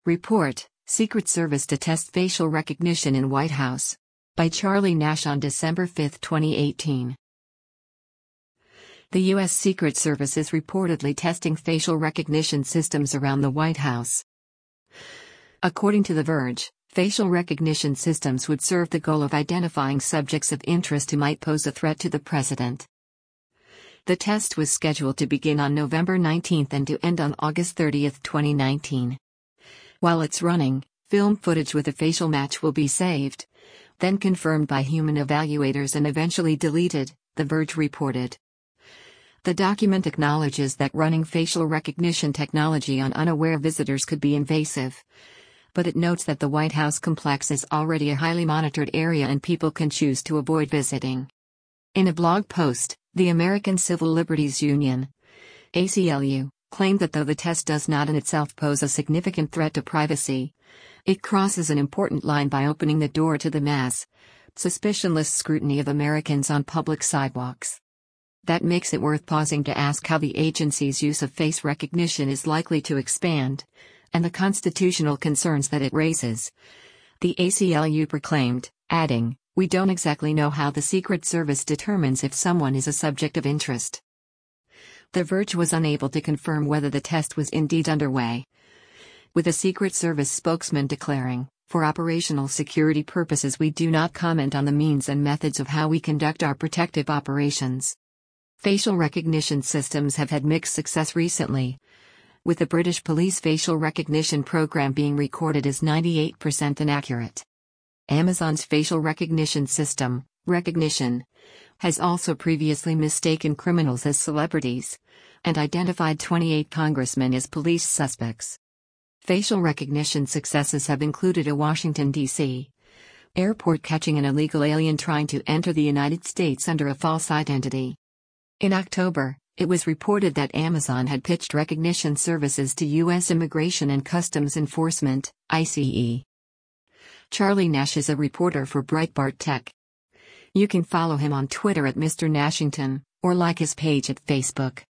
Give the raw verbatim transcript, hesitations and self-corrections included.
Report, Secret Service to test facial recognition in White House. By Charlie Nash on December fifth, twenty eighteen. The U S Secret Service is reportedly testing facial recognition systems around the White House. According to The Verge, facial recognition systems would serve the goal of identifying subjects of interest who might pose a threat to the president. The test was scheduled to begin on November nineteenth and to end on August thirtieth, twenty nineteen. While it's running, film footage with a facial match will be saved, then confirmed by human evaluators and eventually deleted, The Verge reported. The document acknowledges that running facial recognition technology on unaware visitors could be invasive, but it notes that the White House complex is already a highly monitored area and people can choose to avoid visiting. In a blog post, the American Civil Liberties Union, A C L U, claimed that though the test does not in itself pose a significant threat to privacy, it crosses an important line by opening the door to the mass, suspicionless scrutiny of Americans on public sidewalks. That makes it worth pausing to ask how the agency's use of face recognition is likely to expand, and the constitutional concerns that it raises. The A C L U proclaimed, adding, "We don't exactly know how the Secret Service determines if someone is a subject of interest." The Verge was unable to confirm whether the test was indeed underway, with a Secret Service spokesman declaring, "For operational security purposes we do not comment on the means and methods of how we conduct our protective operations." Facial recognition systems have had mixed success recently, with the British police facial recognition program being recorded as ninety-eight percent inaccurate. Amazon's facial recognition system, Rekognition, has also previously mistaken criminals as celebrities, and identified twenty-eight congressmen as police suspects. Facial recognition successes have included a Washington, D C airport catching an illegal alien trying to enter the United States under a false identity. In October, it was reported that Amazon had pitched recognition services to U S Immigration and Customs Enforcement, I C E. Charlie Nash is a reporter for Breitbart Tech. You can follow him on Twitter at Mister Nashington, or like his page at Facebook.